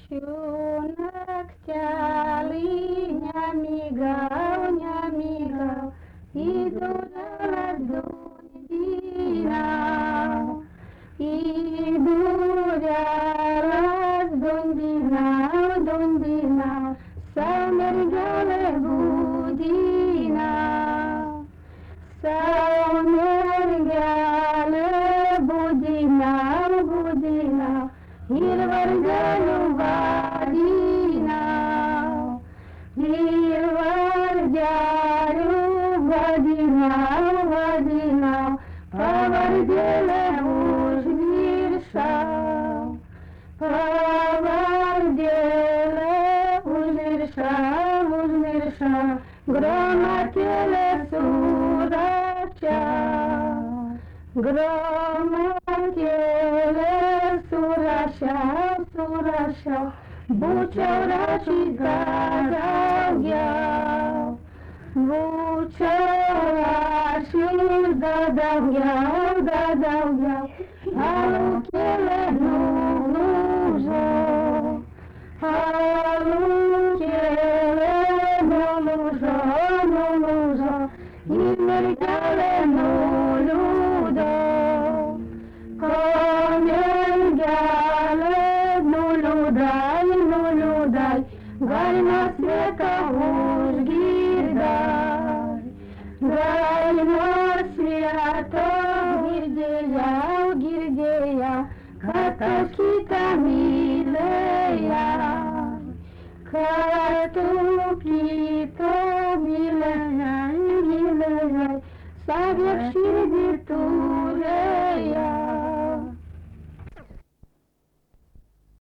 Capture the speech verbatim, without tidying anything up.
Ночью ногтями не мигал, не мигал, иду на ладонь дина, иду я ладонь дина, ладонь дина, самергеле будина, самергеле будина, будина. Yirvargalu vadina, yirvargalu vadina, vadina, pavargele už virša, pavargele už virša, už virša, gromatele surača, gromatele Surasha, surasha, bučaurači gadavja, bučaurači gadavja, gadavja, alukele nulužo, alukele nulužo, nulužo, imergale nuludo. Galima sveta užgirdai, galima sveta girdėjau, girdėjau, kad aš kitą mylėjau, kad tu kitą mylėjai, mylėjai, savo širdį